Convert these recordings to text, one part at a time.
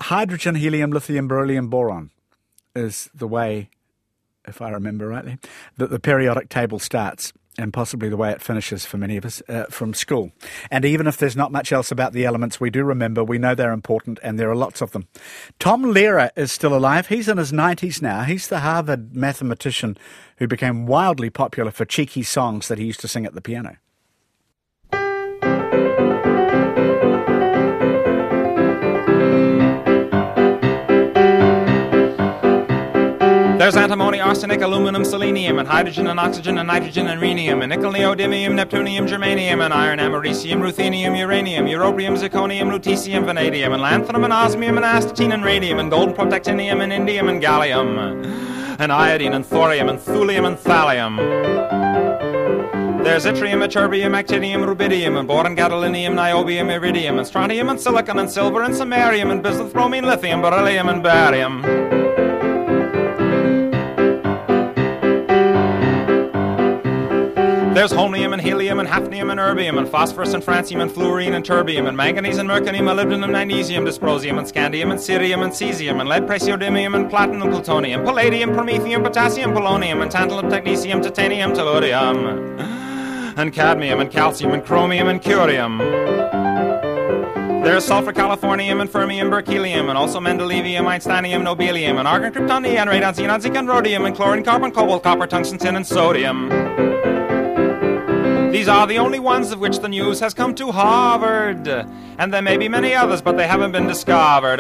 Hydrogen, helium, lithium, beryllium, boron is the way, if I remember rightly, that the periodic table starts, and possibly the way it finishes for many of us from school. And even if there's not much else about the elements, we do remember, we know they're important, and there are lots of them. Tom Lehrer is still alive. He's in his 90s now. He's the Harvard mathematician who became wildly popular for cheeky songs that he used to sing at the piano. There's antimony, arsenic, aluminum, selenium, and hydrogen and oxygen and nitrogen and rhenium, and nickel, neodymium, neptunium, germanium, and iron, americium, ruthenium, uranium, europium, zirconium, lutetium, vanadium, and lanthanum, and osmium, and astatine, and radium, and gold, protactinium, and indium, and gallium, and iodine, and thorium, and thulium, and thallium. There's yttrium, ytterbium, actinium, rubidium, and boron, gadolinium, niobium, iridium, and strontium, and silicon, and silver, and samarium, and bismuth, bromine, lithium, beryllium, and barium. There's holmium and helium and hafnium and erbium and phosphorus and francium and fluorine and terbium and manganese and mercurium, molybdenum, magnesium, dysprosium and scandium and cerium and cesium and lead, praseodymium and platinum, plutonium, palladium, promethium, potassium, polonium and tantalum, technetium, titanium, tellurium and cadmium and calcium and chromium and curium. There's sulfur, californium, and fermium, berkelium, and also mendelevium, einsteinium, nobelium, and argon, krypton, neon, radon, xenon, zinc, and rhodium, and chlorine, carbon, cobalt, copper, tungsten, tin, and sodium. These are the only ones of which the news has come to Harvard. And there may be many others, but they haven't been discovered.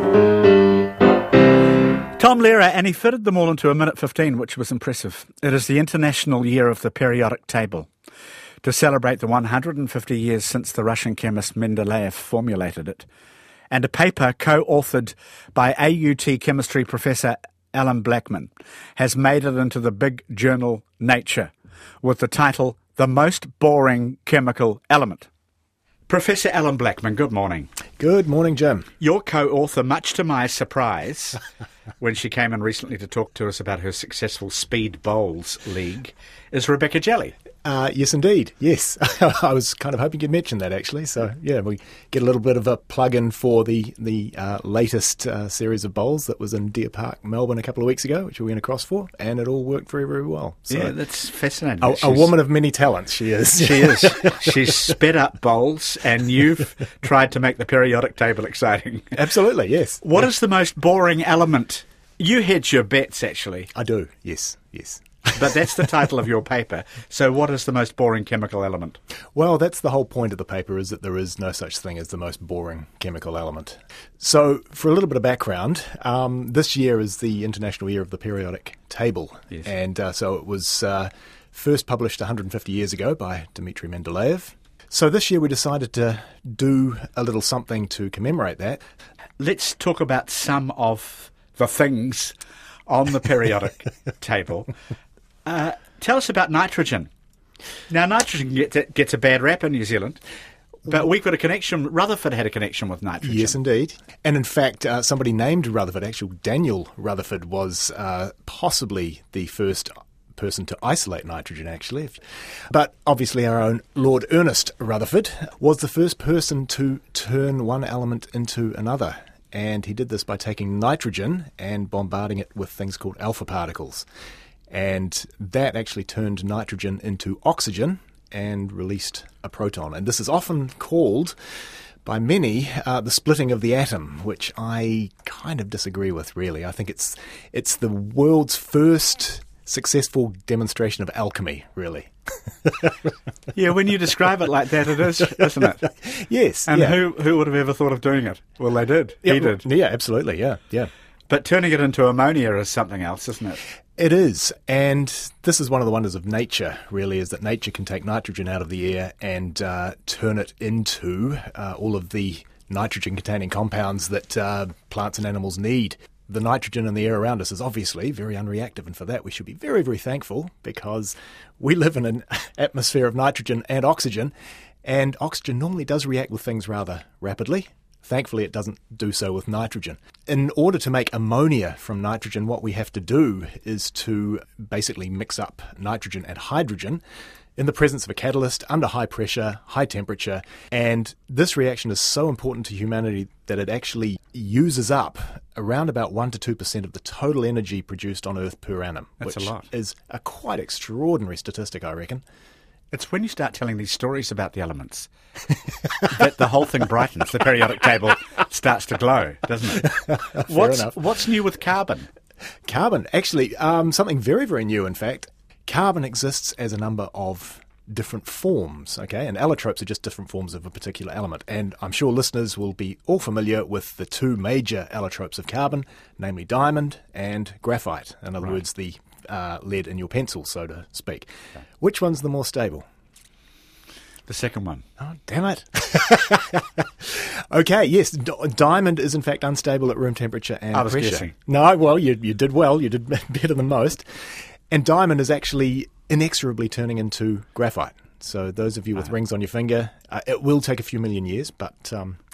Tom Lehrer, and he fitted them all into a minute 15, which was impressive. It is the International Year of the Periodic Table, to celebrate the 150 years since the Russian chemist Mendeleev formulated it. And a paper co-authored by AUT chemistry professor Alan Blackman has made it into the big journal Nature with the title The Most Boring Chemical Element. Professor Alan Blackman, good morning. Good morning, Jim. Your co-author, much to my surprise, when she came in recently to talk to us about her successful Speed Bowls League, is Rebecca Jelly. Yes, indeed. Yes. I was kind of hoping you'd mention that, actually. So, yeah, we get a little bit of a plug-in for the latest series of bowls that was in Deer Park, Melbourne, a couple of weeks ago, which we went across for, and it all worked very, very well. So, yeah, that's fascinating. A woman of many talents, she is. She is. She's sped up bowls, and you've tried to make the periodic table exciting. Absolutely, yes. What is the most boring element? You hedge your bets, actually. I do, yes. But that's the title of your paper. So what is the most boring chemical element? Well, that's the whole point of the paper, is that there is no such thing as the most boring chemical element. So for a little bit of background, this year is the International Year of the Periodic Table. Yes. And so it was first published 150 years ago by Dmitry Mendeleev. So this year we decided to do a little something to commemorate that. Let's talk about some of the things on the periodic table. Tell us about nitrogen. Now, nitrogen gets a bad rap in New Zealand, but we've got a connection. Rutherford had a connection with nitrogen. Yes, indeed. And in fact, somebody named Rutherford, actually Daniel Rutherford, was possibly the first person to isolate nitrogen, actually. But obviously our own Lord Ernest Rutherford was the first person to turn one element into another. And he did this by taking nitrogen and bombarding it with things called alpha particles. And that actually turned nitrogen into oxygen and released a proton. And this is often called, by many, the splitting of the atom, which I kind of disagree with, really. I think it's the world's first successful demonstration of alchemy, really. Yeah, when you describe it like that, it is, isn't it? Yes. And yeah. who would have ever thought of doing it? Well, they did. Yeah, he did. Yeah, absolutely, yeah. But turning it into ammonia is something else, isn't it? It is, and this is one of the wonders of nature, really, is that nature can take nitrogen out of the air and turn it into all of the nitrogen-containing compounds that plants and animals need. The nitrogen in the air around us is obviously very unreactive, and for that we should be very, very thankful, because we live in an atmosphere of nitrogen and oxygen normally does react with things rather rapidly. Thankfully, it doesn't do so with nitrogen. In order to make ammonia from nitrogen, what we have to do is to basically mix up nitrogen and hydrogen in the presence of a catalyst, under high pressure, high temperature, and this reaction is so important to humanity that it actually uses up around about 1 to 2% of the total energy produced on Earth per annum. That's which a lot. Is a quite extraordinary statistic, I reckon. It's when you start telling these stories about the elements that the whole thing brightens. The periodic table starts to glow, doesn't it? Fair enough. What's new with carbon? Carbon, actually, something very, very new, in fact. Carbon exists as a number of different forms, okay? And allotropes are just different forms of a particular element. And I'm sure listeners will be all familiar with the two major allotropes of carbon, namely diamond and graphite. In other words, the lead in your pencil, so to speak. Okay. Which one's the more stable? The second one. Oh, damn it. Okay, yes, diamond is in fact unstable at room temperature and I was pressure. guessing. No, well, you did well. You did better than most. And diamond is actually inexorably turning into graphite. So those of you with rings on your finger, it will take a few million years, but...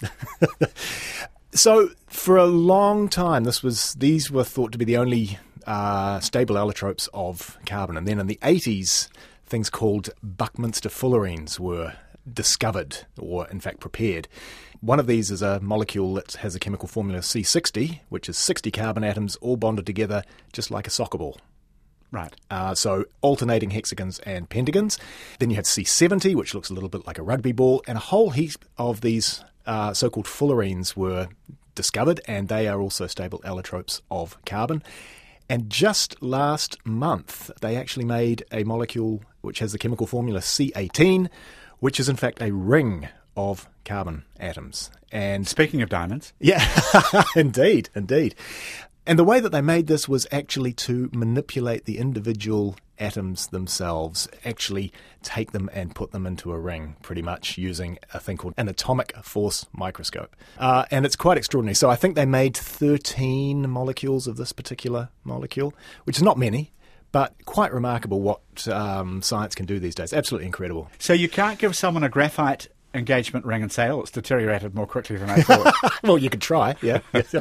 So for a long time, these were thought to be the only stable allotropes of carbon. And then in the 80s, things called Buckminster fullerenes were discovered, or in fact prepared. One of these is a molecule that has a chemical formula C60, which is 60 carbon atoms all bonded together just like a soccer ball. Right. So alternating hexagons and pentagons. Then you have C70, which looks a little bit like a rugby ball, and a whole heap of these so-called fullerenes were discovered, and they are also stable allotropes of carbon. And just last month, they actually made a molecule which has the chemical formula C18, which is in fact a ring of carbon atoms. And speaking of diamonds. Yeah, indeed. And the way that they made this was actually to manipulate the individual atoms themselves, actually take them and put them into a ring, pretty much using a thing called an atomic force microscope. And it's quite extraordinary. So I think they made 13 molecules of this particular molecule, which is not many, but quite remarkable what science can do these days. Absolutely incredible. So you can't give someone a graphite engagement ring and say, oh, it's deteriorated more quickly than I thought. Well, you could try, yeah.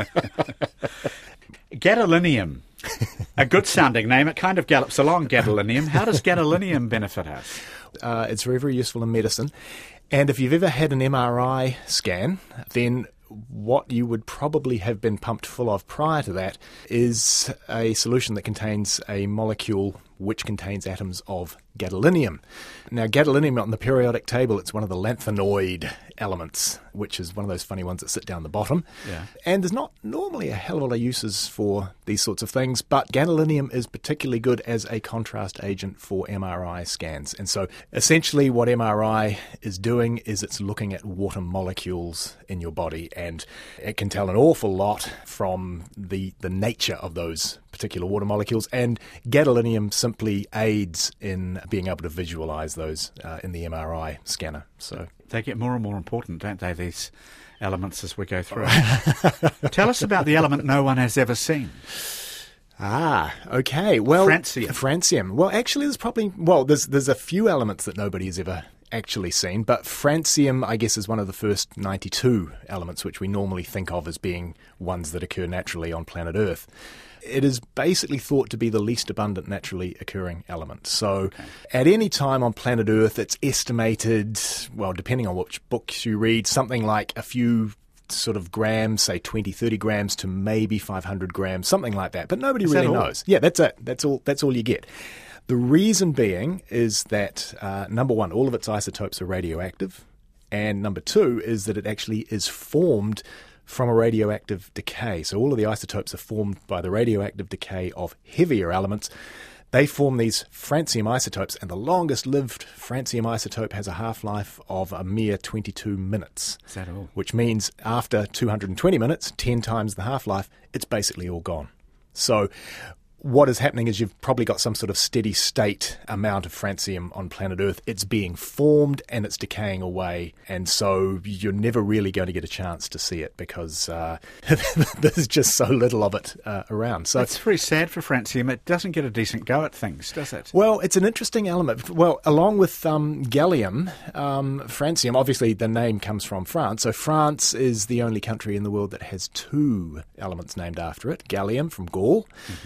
Gadolinium. A good-sounding name. It kind of gallops along, gadolinium. How does gadolinium benefit us? It's very, very useful in medicine. And if you've ever had an MRI scan, then what you would probably have been pumped full of prior to that is a solution that contains a molecule which contains atoms of gadolinium. Now, gadolinium on the periodic table, it's one of the lanthanoid elements, which is one of those funny ones that sit down the bottom. Yeah. And there's not normally a hell of a lot of uses for these sorts of things, but gadolinium is particularly good as a contrast agent for MRI scans. And so essentially what MRI is doing is it's looking at water molecules in your body, and it can tell an awful lot from the nature of those particular water molecules, and gadolinium simply aids in being able to visualize those in the MRI scanner. So they get more and more important, don't they, these elements, as we go through? Tell us about the element no one has ever seen. Okay. Well, francium. Well, actually, there's a few elements that nobody has ever actually seen, but francium, I guess, is one of the first 92 elements which we normally think of as being ones that occur naturally on planet Earth. It is basically thought to be the least abundant naturally occurring element. So at any time on planet Earth, it's estimated, well, depending on which books you read, something like a few sort of grams, say 20, 30 grams to maybe 500 grams, something like that. But nobody really knows. Yeah, that's it. That's all you get. The reason being is that, number one, all of its isotopes are radioactive. And number two is that it actually is formed from a radioactive decay. So all of the isotopes are formed by the radioactive decay of heavier elements. They form these francium isotopes, and the longest-lived francium isotope has a half-life of a mere 22 minutes. Is that all? Which means after 220 minutes, 10 times the half-life, it's basically all gone. So what is happening is you've probably got some sort of steady state amount of francium on planet Earth. It's being formed and it's decaying away, and so you're never really going to get a chance to see it because there's just so little of it around. So it's very sad for francium. It doesn't get a decent go at things, does it? Well, it's an interesting element. Well, along with gallium, francium, obviously the name comes from France. So France is the only country in the world that has two elements named after it. Gallium from Gaul and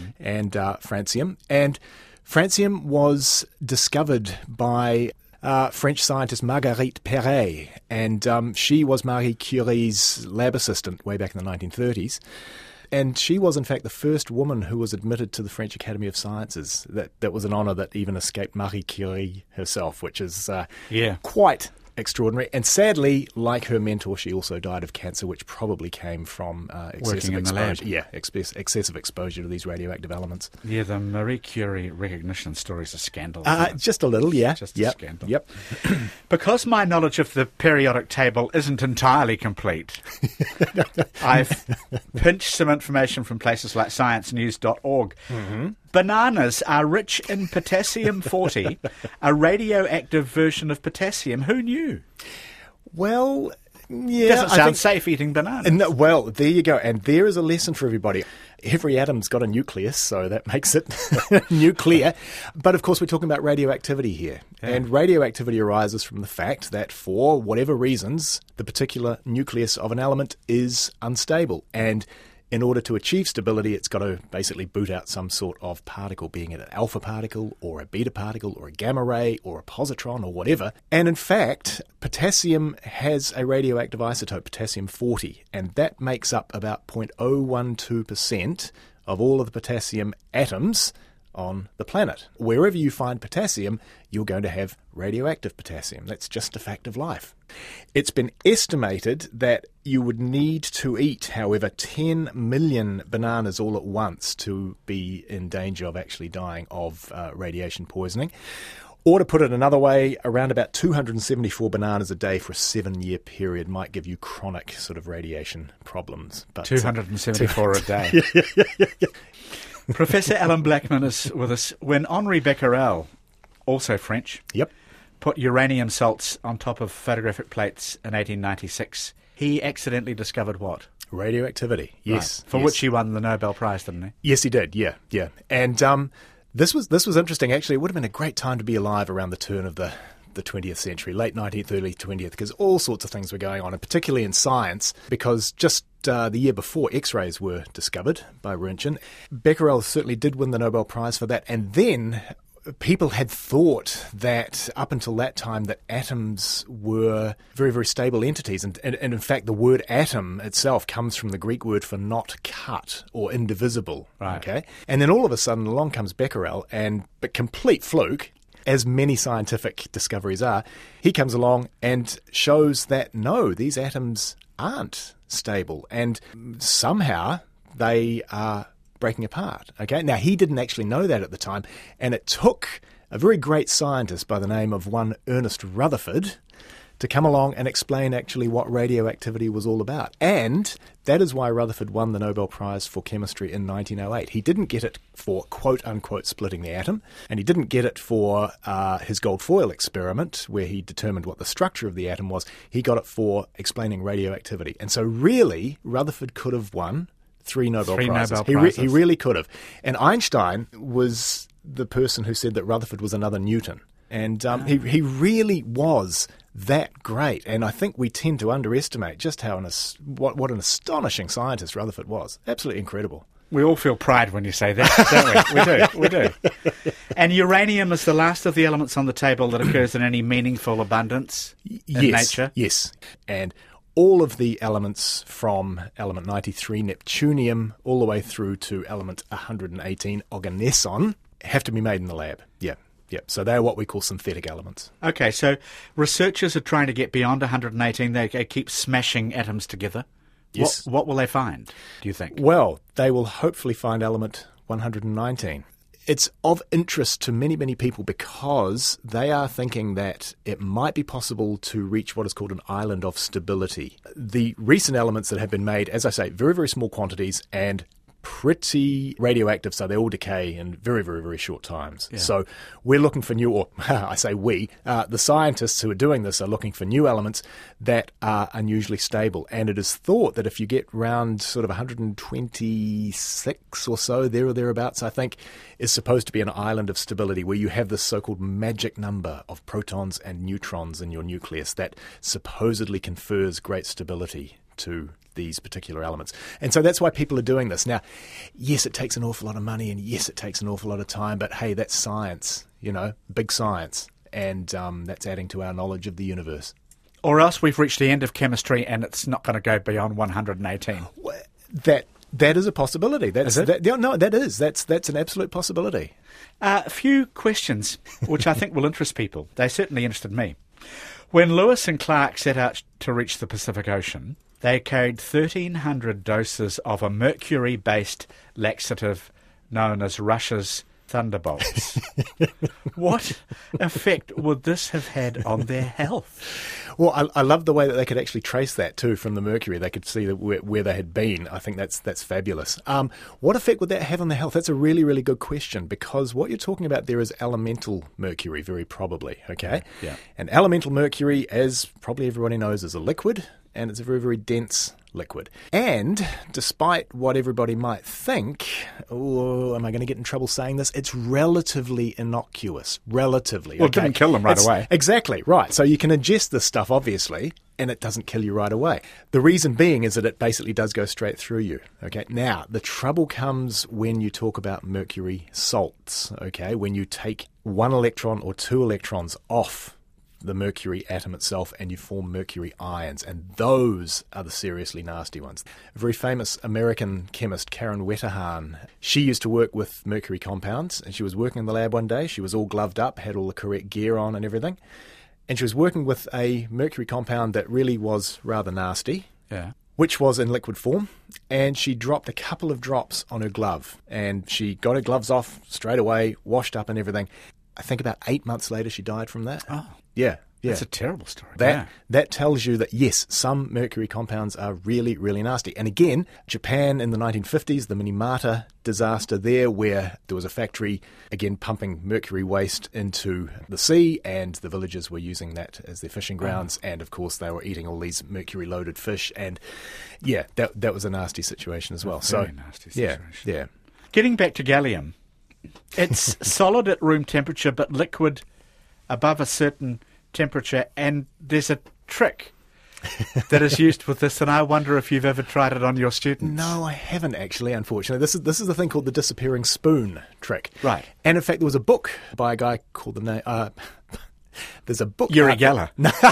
and francium. And francium was discovered by French scientist Marguerite Perret, and she was Marie Curie's lab assistant way back in the 1930s. And she was, in fact, the first woman who was admitted to the French Academy of Sciences. That was an honour that even escaped Marie Curie herself, which is quite extraordinary. And sadly, like her mentor, she also died of cancer, which probably came from excessive exposure. Yeah, excessive exposure to these radioactive elements. Yeah, the Marie Curie recognition story is a scandal. Just a little, yeah. Just a scandal. Yep. Because my knowledge of the periodic table isn't entirely complete, I've pinched some information from places like sciencenews.org. Mm-hmm. Bananas are rich in potassium-40, a radioactive version of potassium. Who knew? Well, yeah. Doesn't sound safe eating bananas. No, well, there you go. And there is a lesson for everybody. Every atom's got a nucleus, so that makes it nuclear. But of course, we're talking about radioactivity here. Yeah. And radioactivity arises from the fact that for whatever reasons, the particular nucleus of an element is unstable. And in order to achieve stability, it's got to basically boot out some sort of particle, being it an alpha particle or a beta particle or a gamma ray or a positron or whatever. And in fact, potassium has a radioactive isotope, potassium-40, and that makes up about 0.012% of all of the potassium atoms on the planet. Wherever you find potassium, you're going to have radioactive potassium. That's just a fact of life. It's been estimated that you would need to eat, however, 10 million bananas all at once to be in danger of actually dying of radiation poisoning. Or to put it another way, around about 274 bananas a day for a 7-year period might give you chronic sort of radiation problems. But 274 a day. Professor Alan Blackman is with us. When Henri Becquerel, also French, put uranium salts on top of photographic plates in 1896, he accidentally discovered what? Radioactivity, yes. Right. For which he won the Nobel Prize, didn't he? Yes, he did, yeah. And this was interesting, actually. It would have been a great time to be alive around the turn of the 20th century, late 19th, early 20th, because all sorts of things were going on, and particularly in science, because just the year before, X-rays were discovered by Röntgen. Becquerel certainly did win the Nobel Prize for that, and then people had thought that up until that time that atoms were very, very stable entities, and in fact the word atom itself comes from the Greek word for not cut or indivisible. Right. Okay, and then all of a sudden along comes Becquerel, and but complete fluke, as many scientific discoveries are, he comes along and shows that no, these atoms aren't stable, and somehow they are breaking apart. Okay, now he didn't actually know that at the time, and it took a very great scientist by the name of one Ernest Rutherford to come along and explain actually what radioactivity was all about. And that is why Rutherford won the Nobel Prize for Chemistry in 1908. He didn't get it for quote-unquote splitting the atom, and he didn't get it for his gold foil experiment where he determined what the structure of the atom was. He got it for explaining radioactivity. And so really, Rutherford could have won 3 Nobel Prizes. He really could have. And Einstein was the person who said that Rutherford was another Newton. And he really was that great. And I think we tend to underestimate just how what an astonishing scientist Rutherford was. Absolutely incredible. We all feel pride when you say that, don't we? We do. And uranium is the last of the elements on the table that occurs in any meaningful abundance in nature? Yes. And all of the elements from element 93, neptunium, all the way through to element 118, oganesson, have to be made in the lab. Yeah, so they're what we call synthetic elements. Okay, so researchers are trying to get beyond 118. They keep smashing atoms together. Yes. What will they find, do you think? Well, they will hopefully find element 119. It's of interest to many, many people because they are thinking that it might be possible to reach what is called an island of stability. The recent elements that have been made, as I say, very, very small quantities and pretty radioactive, so they all decay in very, very, very short times. Yeah. So we're looking for new, or I say we, the scientists who are doing this are looking for new elements that are unusually stable. And it is thought that if you get round sort of 126 or so, there or thereabouts, I think, is supposed to be an island of stability where you have this so-called magic number of protons and neutrons in your nucleus that supposedly confers great stability to these particular elements. And so that's why people are doing this. Now, yes, it takes an awful lot of money, and yes, it takes an awful lot of time, but hey, that's science, big science, and that's adding to our knowledge of the universe. Or else we've reached the end of chemistry and it's not going to go beyond 118. That is a possibility. Is it? That's an absolute possibility. A few questions which I think will interest people. They certainly interested me. When Lewis and Clark set out to reach the Pacific Ocean, they carried 1,300 doses of a mercury-based laxative known as Russia's Thunderbolts. What effect would this have had on their health? Well, I love the way that they could actually trace that too from the mercury. They could see where they had been. I think that's fabulous. What effect would that have on their health? That's a really, really good question, because what you're talking about there is elemental mercury, very probably, okay? Yeah. And elemental mercury, as probably everybody knows, is a liquid, and it's a very, very dense liquid. And despite what everybody might think, am I going to get in trouble saying this? It's relatively innocuous. Relatively. Well, it didn't kill them right away. Exactly, right. So you can ingest this stuff, obviously, and it doesn't kill you right away. The reason being is that it basically does go straight through you. Okay. Now, the trouble comes when you talk about mercury salts, okay, when you take 1 electron or 2 electrons off the mercury atom itself and you form mercury ions, and those are the seriously nasty ones. A very famous American chemist, Karen Wetterhahn, she used to work with mercury compounds, and she was working in the lab one day. She was all gloved up, had all the correct gear on and everything, and she was working with a mercury compound that really was rather nasty, which was in liquid form, and she dropped a couple of drops on her glove, and she got her gloves off straight away, washed up and everything. I think about 8 months later she died from that. Oh. Yeah. That's a terrible story. That tells you that, yes, some mercury compounds are really, really nasty. And again, Japan in the 1950s, the Minamata disaster there, where there was a factory, again, pumping mercury waste into the sea, and the villagers were using that as their fishing grounds. And, of course, they were eating all these mercury-loaded fish. And, yeah, that was a nasty situation as well. Very nasty situation. Yeah. Getting back to gallium, it's solid at room temperature, but liquid above a certain temperature, and there's a trick that is used with this, and I wonder if you've ever tried it on your students. No, I haven't actually, unfortunately. This is the thing called the disappearing spoon trick. Right. And in fact, there was a book by a guy called there's a book... Uri Geller.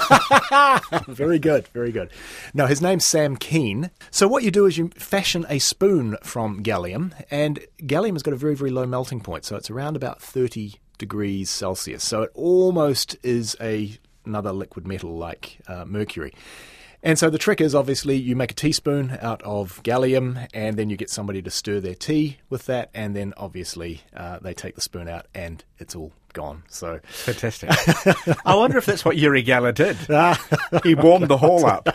Very good, very good. No, his name's Sam Keen. So what you do is you fashion a spoon from gallium, and gallium has got a very, very low melting point, so it's around about 30 degrees Celsius. So it almost is another liquid metal like mercury. And so the trick is, obviously, you make a teaspoon out of gallium, and then you get somebody to stir their tea with that, and then obviously they take the spoon out and it's all gone. So fantastic. I wonder if that's what Uri Geller did. He warmed the hall up.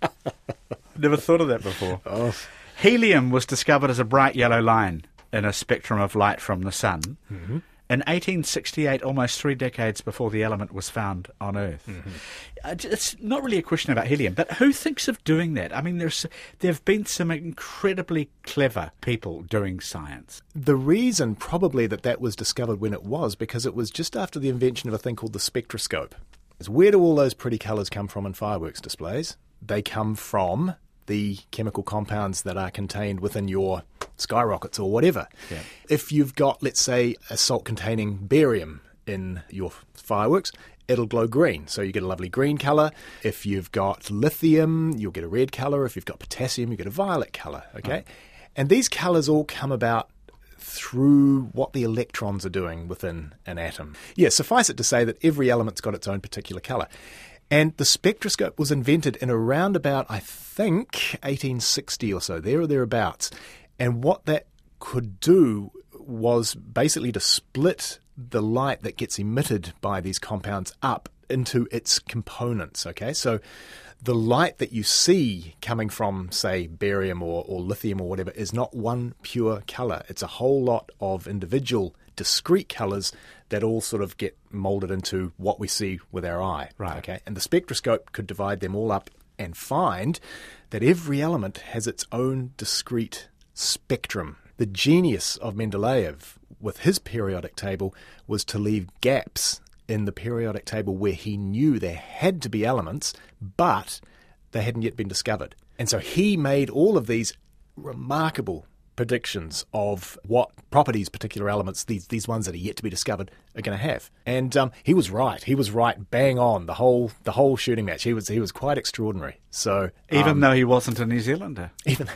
Never thought of that before. Oh. Helium was discovered as a bright yellow line in a spectrum of light from the sun. Mm-hmm. In 1868, almost 3 decades before the element was found on Earth. Mm-hmm. It's not really a question about helium, but who thinks of doing that? I mean, there have been some incredibly clever people doing science. The reason probably that was discovered when it was, because it was just after the invention of a thing called the spectroscope. Where do all those pretty colours come from in fireworks displays? They come from the chemical compounds that are contained within your skyrockets or whatever. Yeah. If you've got, let's say, a salt containing barium in your fireworks, it'll glow green. So you get a lovely green colour. If you've got lithium, you'll get a red colour. If you've got potassium, you get a violet colour. Okay? Oh. And these colours all come about through what the electrons are doing within an atom. Yeah, suffice it to say that every element's got its own particular colour. And the spectroscope was invented in around about, I think, 1860 or so, there or thereabouts. And what that could do was basically to split the light that gets emitted by these compounds up into its components, okay? So the light that you see coming from, say, barium or lithium or whatever is not one pure colour. It's a whole lot of individual discrete colours that all sort of get moulded into what we see with our eye. Right. Okay? And the spectroscope could divide them all up and find that every element has its own discrete spectrum. The genius of Mendeleev with his periodic table was to leave gaps in the periodic table where he knew there had to be elements, but they hadn't yet been discovered. And so he made all of these remarkable predictions of what properties particular elements, these ones that are yet to be discovered, are going to have. And he was right. He was right, bang on, the whole shooting match. He was quite extraordinary. So even though he wasn't a New Zealander. Even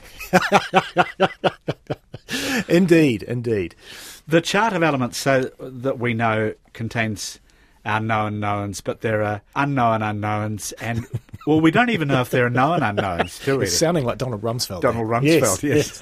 Indeed. The chart of elements, so that we know, contains our known knowns, but there are unknown unknowns, and, well, we don't even know if there are known unknowns, do we? It's sounding like Donald Rumsfeld. Donald Rumsfeld, yes.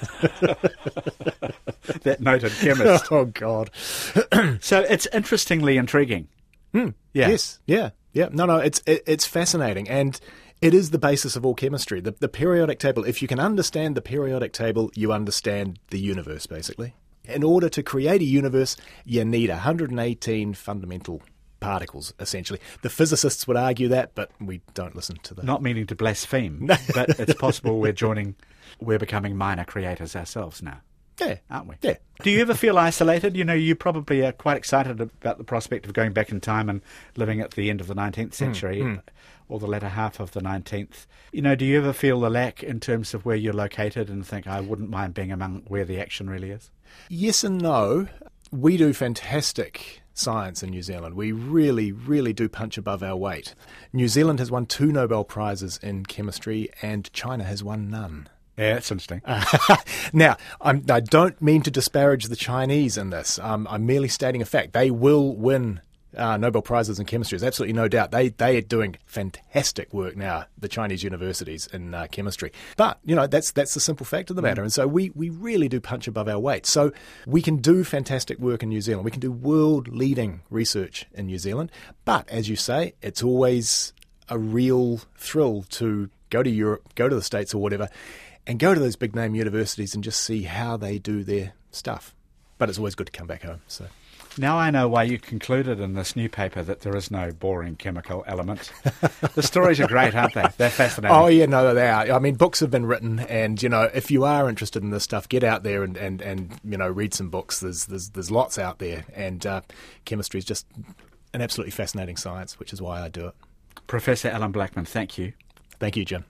That noted chemist. Oh, God. So it's interestingly intriguing. Yeah. Yes, yeah. No, it's fascinating, and it is the basis of all chemistry. The periodic table, if you can understand the periodic table, you understand the universe, basically. In order to create a universe, you need 118 fundamental particles, essentially. The physicists would argue that, but we don't listen to them. Not meaning to blaspheme, but it's possible we're becoming minor creators ourselves now. Yeah. Aren't we? Yeah. Do you ever feel isolated? You know, you probably are quite excited about the prospect of going back in time and living at the end of the 19th century or the latter half of the 19th. You know, do you ever feel the lack in terms of where you're located and think, I wouldn't mind being among where the action really is? Yes and no. We do fantastic science in New Zealand. We really, really do punch above our weight. New Zealand has won 2 Nobel Prizes in chemistry and China has won none. Yeah, that's interesting. Now, I don't mean to disparage the Chinese in this. I'm merely stating a fact. They will win Nobel Prizes in chemistry. There's absolutely no doubt. They are doing fantastic work now, the Chinese universities in chemistry. But, you know, that's the simple fact of the matter. And so we really do punch above our weight. So we can do fantastic work in New Zealand. We can do world-leading research in New Zealand. But, as you say, it's always a real thrill to go to Europe, go to the States or whatever, and go to those big-name universities and just see how they do their stuff. But it's always good to come back home. So now I know why you concluded in this new paper that there is no boring chemical element. The stories are great, aren't they? They're fascinating. Oh, yeah, no, they are. I mean, books have been written, and, you know, if you are interested in this stuff, get out there and you know, read some books. There's lots out there, and chemistry is just an absolutely fascinating science, which is why I do it. Professor Alan Blackman, thank you. Thank you, Jim.